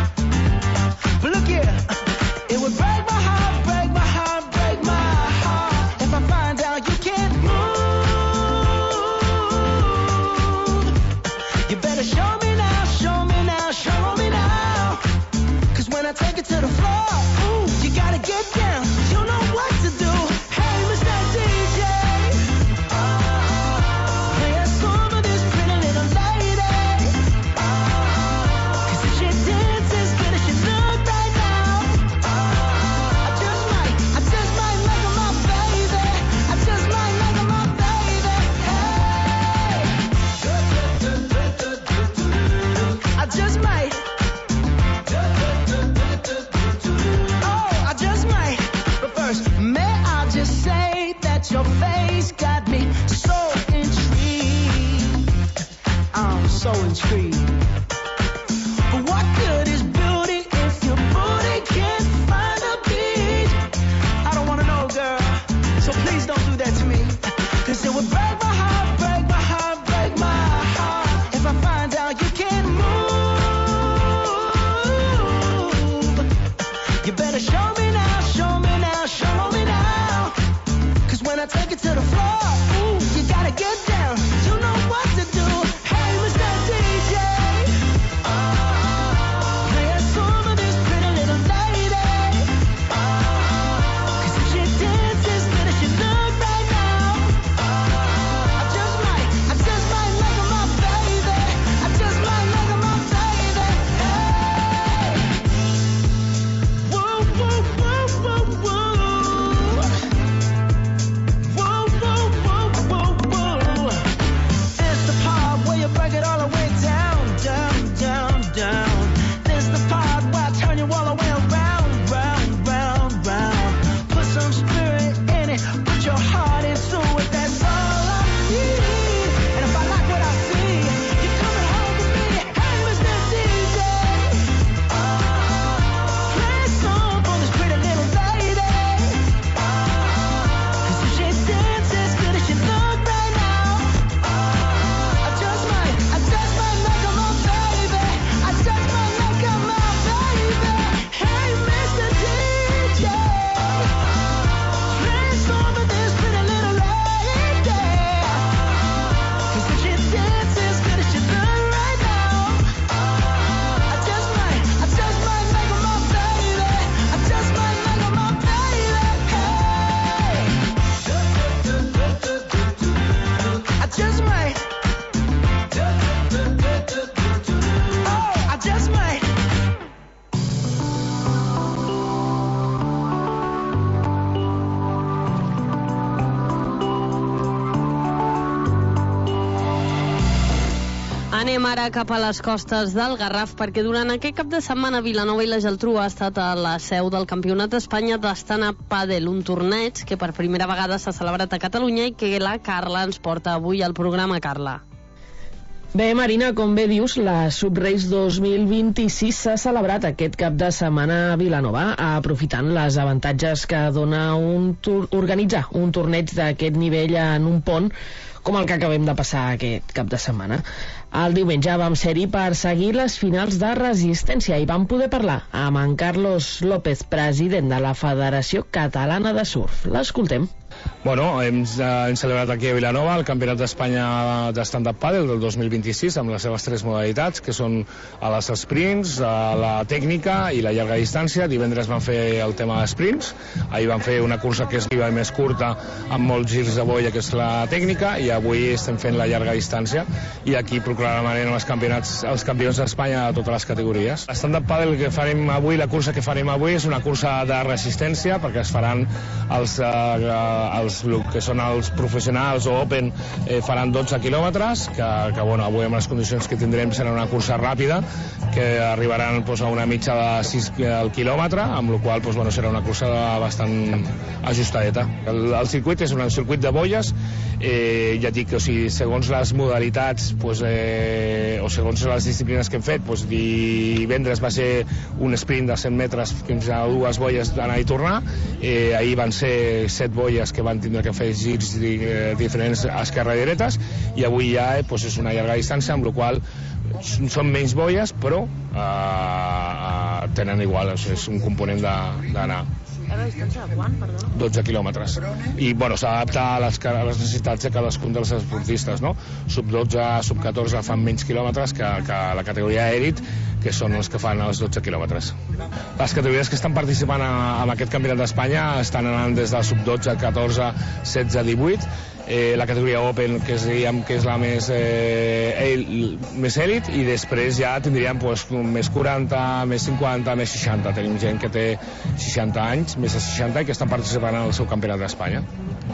Anem ara cap a les costes del Garraf, perquè durant aquest cap de setmana Vilanova i la Geltrú ha estat a la seu del Campionat d'Espanya d'Astana Padel, un torneig que per primera vegada s'ha celebrat a Catalunya i que la Carla ens porta avui al programa. Carla. Bé, Marina, com bé dius, la Subrace 2026 s'ha celebrat aquest cap de setmana a Vilanova, aprofitant les avantatges que dona organitzar un torneig d'aquest nivell en un pont com el que acabem de passar aquest cap de setmana. El diumenge vam ser-hi per seguir les finals de resistència i vam poder parlar amb en Carlos López, president de la Federació Catalana de Surf. L'escoltem. Bueno, hem celebrat aquí a Vilanova el Campionat d'Espanya de stand-up paddle del 2026 amb les seves 3 modalitats, que són a les sprints, a la tècnica i la llarga distància. Divendres vam fer el tema de sprints, ahir vam fer una cursa que és més curta amb molts girs de boia, que és la tècnica, i avui estem fent la llarga distància i aquí proclamarem els campions d'Espanya de totes les categories. El stand-up paddle que farem avui, la cursa que farem avui és una cursa de resistència, perquè es faran els que són els professionals o open, faran 12 quilòmetres, que bueno, avui amb les condicions que tindrem serà una cursa ràpida, que arribaran a una mitja de 6 al quilòmetre, amb la qual bueno, serà una cursa bastant ajustadeta. El circuit és un circuit de boies, ja dic, o sigui, segons les modalitats o segons les disciplines que hem fet, divendres va ser un sprint de 100 metres fins a 2 boies d'anar i tornar, ahir van ser 7 boies que van tindre que fer girs diferents a esquerra i dretes, i avui ja és una llarga distància, amb la qual són menys boies, però tenen igual, és un component d'anar. La distància de quant, perdó? 12 quilòmetres. I s'ha d'adaptar a les necessitats de cadascun dels esportistes, no? Sub 12, sub 14 fan menys quilòmetres que la categoria èlit, que són els que fan els 12 quilòmetres. Les categories que estan participant en aquest campionat d'Espanya estan anant des del sub 12, 14, 16, 18, la categoria Open, que és la més èlit, i després ja tindríem més 40, més 50, més 60. Tenim gent que té 60 anys, més de 60, i que estan participant en el seu campionat d'Espanya.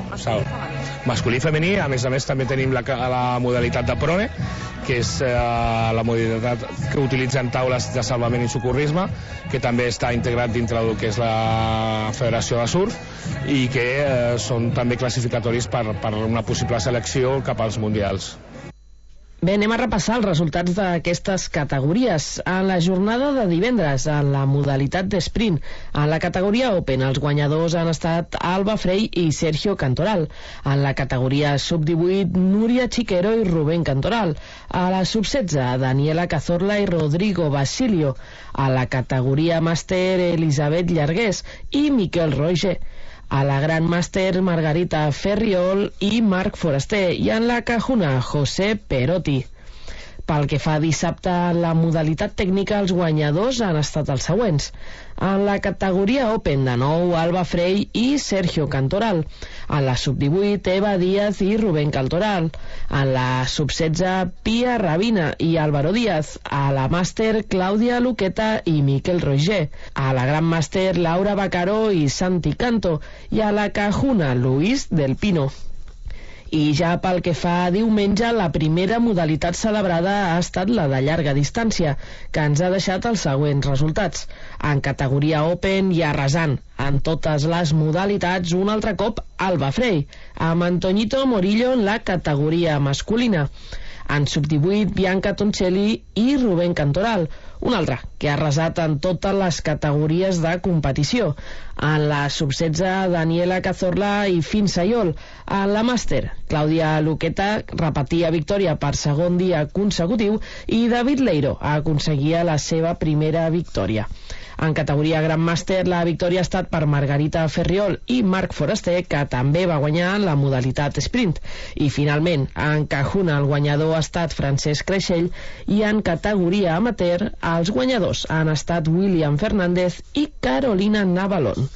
Masculí i femení. A més també tenim la modalitat de prone, que és la modalitat que utilitzen taules de salvament i socorrisme, que també està integrat dintre del que és la Federació de Surf, i que són també classificatoris per una possible selecció cap als mundials. Bé, anem a repassar els resultats d'aquestes categories. En la jornada de divendres, en la modalitat d'esprint, en la categoria Open, els guanyadors han estat Alba Frey i Sergio Cantoral. En la categoria sub-18, Núria Chiquero i Rubén Cantoral. A la sub-16, Daniela Cazorla i Rodrigo Basilio. A la categoria màster, Elisabet Llargués i Miquel Roger. A la Gran Màster, Margarita Ferriol i Marc Foraster, i en la Cajuna, José Perotti. Pel que fa a dissabte, en la modalitat tècnica, els guanyadors han estat els següents. En la categoria Open, de nou, Alba Frey i Sergio Cantoral. En la sub-18, Eva Díaz i Rubén Cantoral. En la sub-16, Pia Rabina i Álvaro Díaz. A la màster, Clàudia Luqueta i Miquel Roger. A la gran màster, Laura Bacaró i Santi Canto. I a la Cajuna, Luis del Pino. I ja pel que fa a diumenge, la primera modalitat celebrada ha estat la de llarga distància, que ens ha deixat els següents resultats. En categoria Open i arrasant en totes les modalitats, un altre cop Alba Frey, amb Antoñito Morillo en la categoria masculina. En sub-18, Bianca Toncelli i Rubén Cantoral, un altre que ha arrasat en totes les categories de competició. En la sub-16, Daniela Cazorla i Fin Sayol. En la màster, Clàudia Luqueta repetia victòria per segon dia consecutiu i David Leiro aconseguia la seva primera victòria. En categoria Gran Màster, la victòria ha estat per Margarita Ferriol i Marc Foraster, que també va guanyar en la modalitat sprint. I finalment, en Cajuna, el guanyador ha estat Francesc Creixell, i en categoria amateur, els guanyadors han estat William Fernández i Carolina Navalón.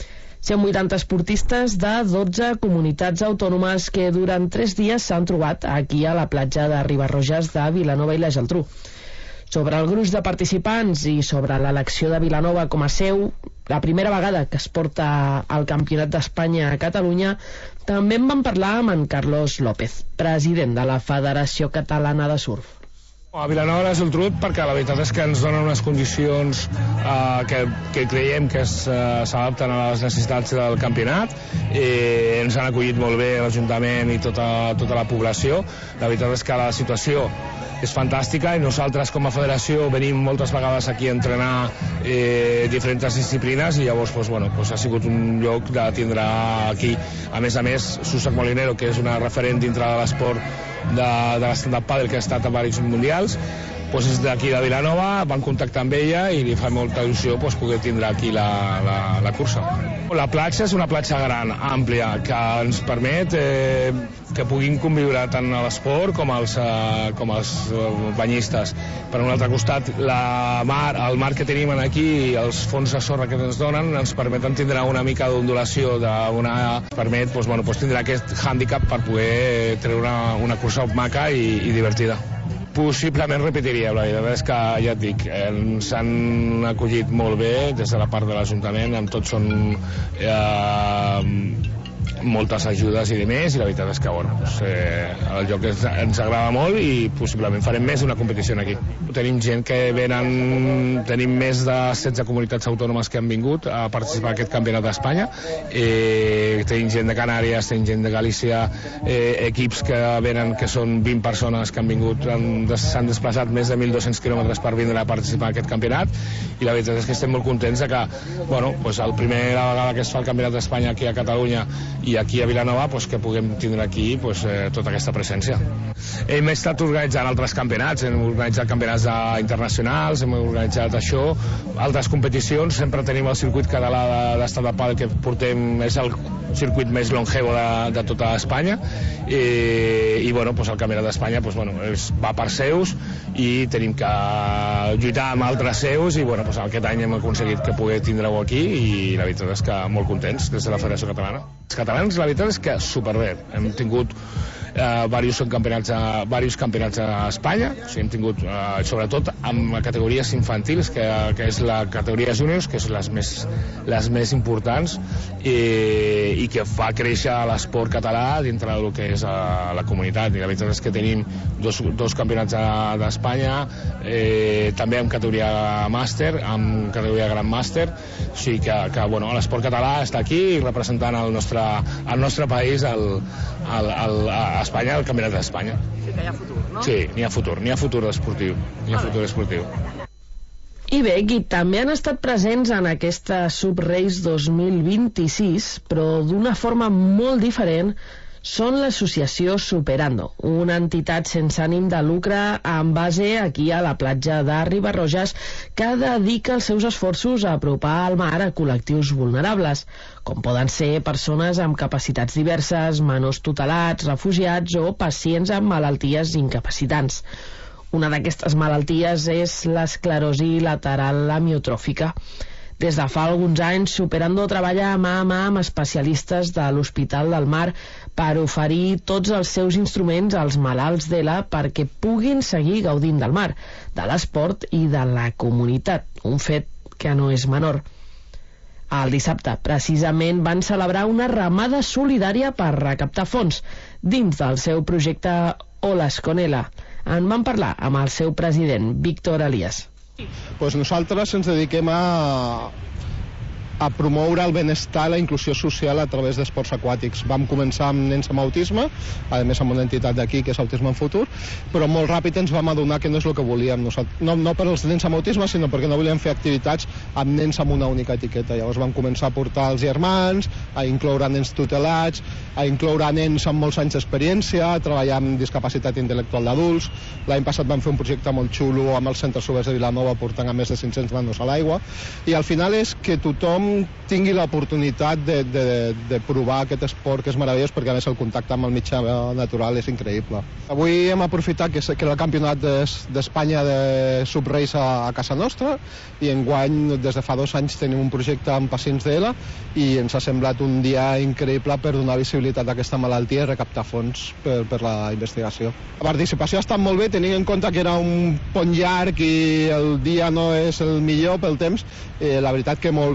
180 esportistes de 12 comunitats autònomes que durant 3 dies s'han trobat aquí a la platja de Ribarrojas de Vilanova i la Geltrú. Sobre el gruix de participants i sobre l'elecció de Vilanova com a seu, la primera vegada que es porta el Campionat d'Espanya a Catalunya, també en vam parlar amb en Carlos López, president de la Federació Catalana de Surf. A Vilanova és el trut perquè la veritat és que ens donen unes condicions que creiem que s'adapten a les necessitats del campionat. Ens han acollit molt bé l'Ajuntament i tota la població. La veritat és que la situació és fantàstica i nosaltres com a federació venim moltes vegades aquí a entrenar diferents disciplines i llavors ha sigut un lloc de tindre aquí. A més, Susak Molinero, que és una referent dintre de l'esport de l'stand-up paddle, que ha estat a diversos mundials, és d'aquí de Vilanova, van contactar amb ella i li fa molta il·lusió poder tindre aquí la cursa. La platja és una platja gran, àmplia, que ens permet que puguin conviure tant a l'esport com els banyistes. Per un altre costat, el mar que tenim aquí i els fons de sorra que ens donen ens permeten tindre una mica d'ondulació, permet tindre aquest hàndicap per poder treure una cursa maca i divertida. Possiblement repetiria, la veritat és que ja et dic, ens han acollit molt bé des de la part de l'Ajuntament, amb tot són moltes ajudes i demés, i la veritat és que el joc ens agrada molt i possiblement farem més d'una competició aquí. Tenim gent que venen, tenim més de 16 comunitats autònomes que han vingut a participar en aquest campionat d'Espanya. Tenim gent de Canàries, tenim gent de Galícia, equips que venen, que són 20 persones que han vingut, s'han desplaçat més de 1.200 quilòmetres per vindre a participar en aquest campionat, i la veritat és que estem molt contents de que, la primera vegada que es fa el campionat d'Espanya aquí a Catalunya i aquí a Vilanova, que puguem tindre aquí tota aquesta presència. Hem estat organitzant altres campionats, hem organitzat campionats internacionals, hem organitzat altres competicions, sempre tenim el circuit català d'stand-up paddle que portem, és el circuit més longevo de tota Espanya, i el campionat d'Espanya va per seus i tenim que lluitar amb altres seus, i aquest any hem aconseguit que pugui tindre-ho aquí, i la veritat és que molt contents des de la Federació Catalana. Els catalans, la veritat és que superbé. Hem tingut diversos campionats a Espanya, hem tingut sobretot amb categories infantils, que és la categoria júniors, que és les més importants, i que fa créixer l'esport català dintre del que és la comunitat. I la veritat és que tenim dos campionats d'Espanya, també amb categoria màster, amb categoria gran màster, o sigui que l'esport català està aquí representant el nostre país a Espanya, al Campionat d'Espanya. Sí, que hi ha futur, no? Sí, n'hi ha futur esportiu. I bé, qui també han estat presents en aquesta Subrace 2026, però d'una forma molt diferent, són l'associació Superando, una entitat sense ànim de lucre amb base aquí a la platja de Ribarroges, que dedica els seus esforços a apropar el mar a col·lectius vulnerables, com poden ser persones amb capacitats diverses, menors tutelats, refugiats o pacients amb malalties incapacitants. Una d'aquestes malalties és l'esclerosi lateral amiotròfica. Des de fa alguns anys, Superando treballa mà a mà amb especialistes de l'Hospital del Mar per oferir tots els seus instruments als malalts d'ELA perquè puguin seguir gaudint del mar, de l'esport i de la comunitat, un fet que no és menor. El dissabte, precisament, van celebrar una remada solidària per recaptar fons dins del seu projecte Olas con ELA. En van parlar amb el seu president, Víctor Elias. Nosaltres ens dediquem a promoure el benestar i la inclusió social a través d'esports aquàtics. Vam començar amb nens amb autisme, a més amb una entitat d'aquí que és Autisme en Futur, però molt ràpid ens vam adonar que no és el que volíem. No per als nens amb autisme, sinó perquè no volíem fer activitats amb nens amb una única etiqueta. Llavors vam començar a portar els germans, a incloure nens tutelats, a incloure nens amb molts anys d'experiència, a treballar amb discapacitat intel·lectual d'adults. L'any passat vam fer un projecte molt xulo amb els centres oberts de Vilanova, portant a més de 500 nanos a l'aigua, i al final és que tothom tingui l'oportunitat de provar aquest esport, que és meravellós, perquè a més el contacte amb el mitjà natural és increïble. Avui hem aprofitat que era el campionat d'Espanya de Subrace a casa nostra, i enguany des de fa 2 anys tenim un projecte amb pacients d'ELA, i ens ha semblat un dia increïble per donar visibilitat a aquesta malaltia i recaptar fons per la investigació. La participació ha estat molt bé, tenint en compte que era un pont llarg i el dia no és el millor pel temps. La veritat que molt bé.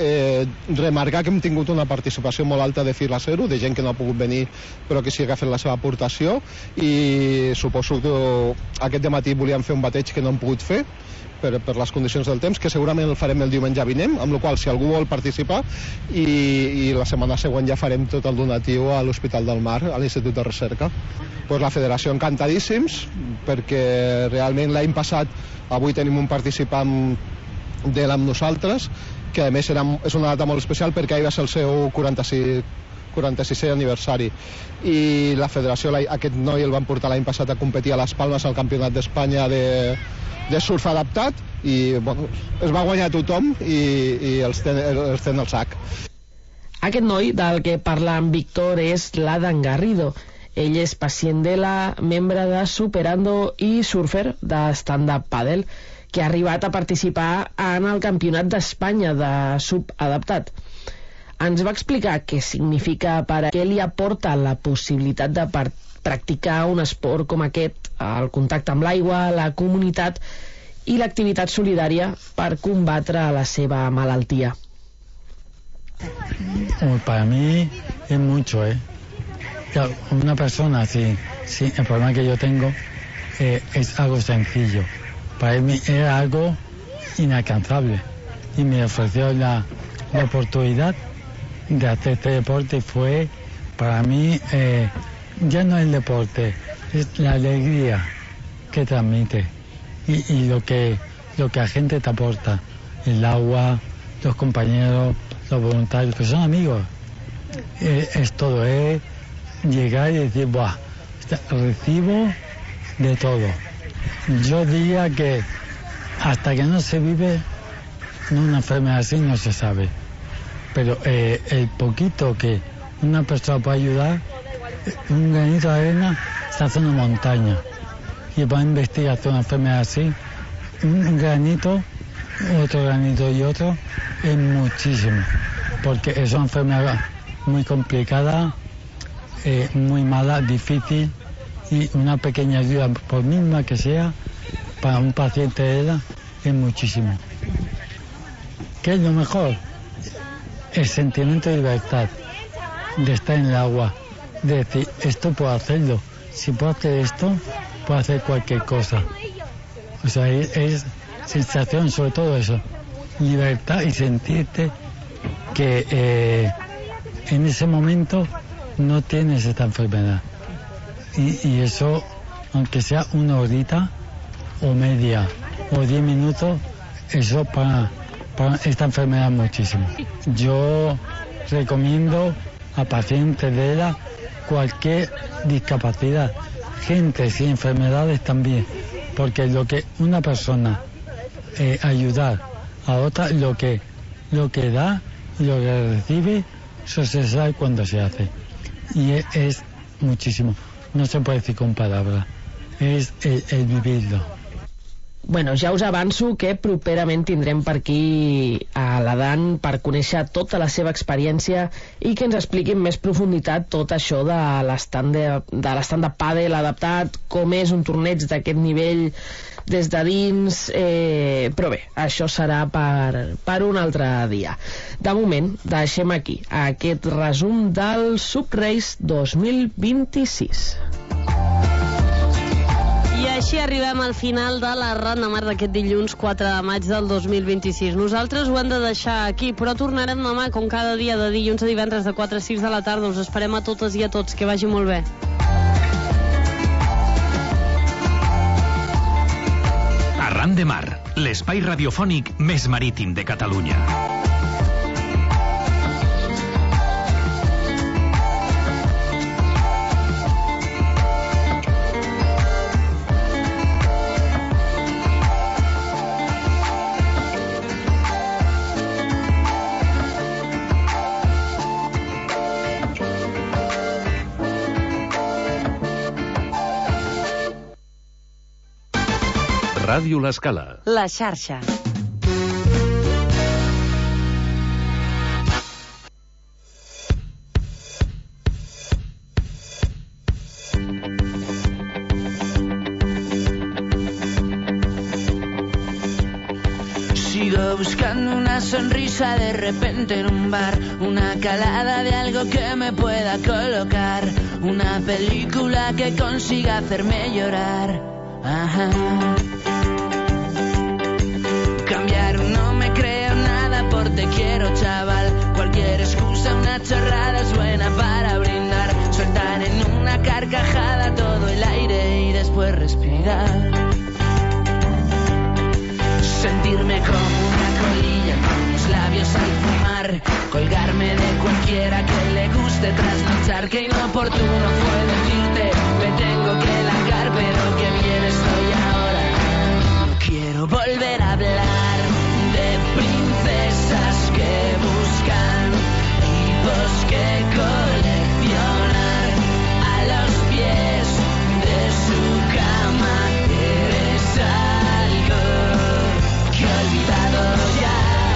remarcar que hem tingut una participació molt alta de fil a zero, de gent que no ha pogut venir però que sí que ha fet la seva aportació, i suposo que aquest dematí volíem fer un bateig que no hem pogut fer per les condicions del temps, que segurament el farem el diumenge vinent, amb la qual si algú vol participar, i la setmana següent ja farem tot el donatiu a l'Hospital del Mar, a l'Institut de Recerca. Pues la federació encantadíssims, perquè realment l'any passat, avui tenim un participant d'ell amb nosaltres, que a més és una data molt especial perquè ahir va ser el seu 46è aniversari, i la federació aquest noi el van portar l'any passat a competir a Les Palmes al Campionat d'Espanya de surf adaptat, i bueno, es va guanyar tothom i els ten al sac. Aquest noi del que parla en Víctor és l'Adam Garrido. Ell és pacient d'ELA, membre de Superando i surfer de stand-up paddle, que ha arribat a participar en el Campionat d'Espanya de sub adaptat. Ens va explicar què significa per a què li aporta la possibilitat de practicar un esport com aquest, el contacte amb l'aigua, la comunitat i l'activitat solidària per combatre la seva malaltia. Para mí es mucho, Una persona sin el problema que yo tengo es algo sencillo. Para mí era algo inalcanzable y me ofreció la oportunidad de hacer este deporte, y fue para mí ya no el deporte, es la alegría que transmite y lo que la gente te aporta, el agua, los compañeros, los voluntarios, que son amigos, es todo, llegar y decir, ¡buah! Recibo de todo. Yo diría que hasta que no se vive una enfermedad así no se sabe, pero el poquito que una persona puede ayudar, un granito de arena se hace una montaña, y para investigar una enfermedad así, un granito, otro granito y otro, es muchísimo, porque es una enfermedad muy complicada, muy mala, difícil, y una pequeña ayuda, por mínima que sea, para un paciente de edad, es muchísimo. ¿Qué es lo mejor? El sentimiento de libertad, de estar en el agua, de decir, esto puedo hacerlo, si puedo hacer esto, puedo hacer cualquier cosa. O sea, es sensación, sobre todo eso, libertad, y sentirte que en ese momento no tienes esta enfermedad. Y eso, aunque sea una horita, o media, o 10 minutos, eso para esta enfermedad muchísimo. Yo recomiendo a pacientes de ELA cualquier discapacidad, gente sin enfermedades también, porque lo que una persona ayudar a otra, lo que da y lo que recibe, eso se sabe cuando se hace, y es muchísimo, no se puede decir con palabras, es el vivirlo. Bueno, ja us avanço que properament tindrem per aquí a l'Adam per conèixer tota la seva experiència i que ens expliqui en més profunditat tot això de l'stand-up paddle adaptat, com és un torneig d'aquest nivell des de dins, però bé, això serà per un altre dia. De moment, deixem aquí aquest resum del Subrace 2026. I així arribem al final de la Ran de Mar d'aquest dilluns 4 de maig del 2026. Nosaltres ho hem de deixar aquí, però tornarem demà, com cada dia, de dilluns a divendres, de 4 a 6 de la tarda. Us esperem a totes i a tots. Que vagi molt bé. Arran de Mar, l'espai radiofònic més marítim de Catalunya. Ràdio L'Escala. La xarxa. Si Sigo buscando una sonrisa de repente en un bar, una calada de algo que me pueda colocar, una película que consiga hacerme llorar. Ajá. Cambiar no me creo nada por te quiero, chaval. Cualquier excusa, una chorrada es buena para brindar. Soltar en una carcajada todo el aire y después respirar. Sentirme como una colilla con los labios al fumar. Colgarme de cualquiera que le guste trasnochar. Que inoportuno fue decirte me tengo que largar, pero que bien estoy ahora. No quiero volver a hablar de princesas que buscan tipos que coleccionar a los pies de su cama. Eres algo que he olvidado ya.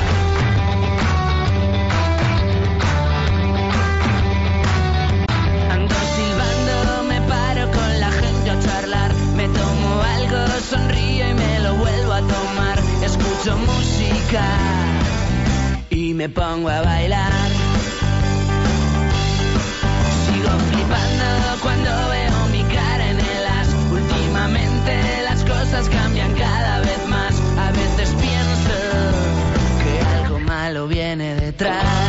Ando silbando, me paro con la gente a charlar. Me tomo algo, sonrío y me lo vuelvo a tomar. Escucho música y me pongo a bailar. Sigo flipando cuando veo mi cara en el as. Últimamente las cosas cambian cada vez más. A veces pienso que algo malo viene detrás.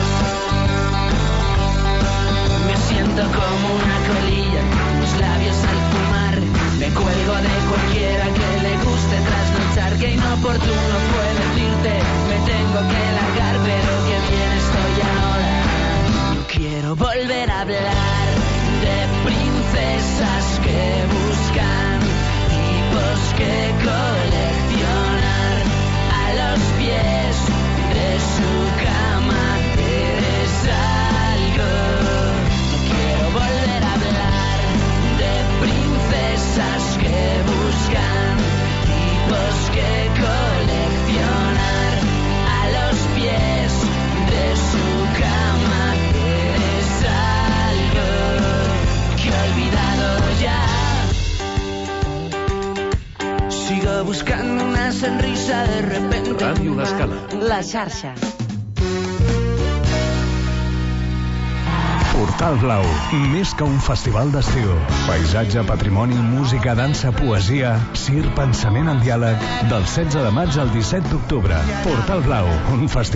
Me siento como una colilla con los labios al fumar. Me cuelgo de cualquiera que le guste trasnochar. Que inoportuno fue decirte me tengo que largar, pero que bien estoy ahora. No quiero volver a hablar de princesas que buscan tipos que coleccionar a los pies de su cama. Eres algo. No quiero volver a hablar de princesas que buscan tipos que coleccionar a los pies de su cama. Eres algo que he olvidado ya. Sigo buscando una sonrisa de repente. Ràdio L'Escala. La xarxa. Portal Blau, més que un festival d'estiu. Paisatge, patrimoni, música, dansa, poesia, circ, pensament en diàleg. Del 16 de maig al 17 d'octubre. Portal Blau, un festival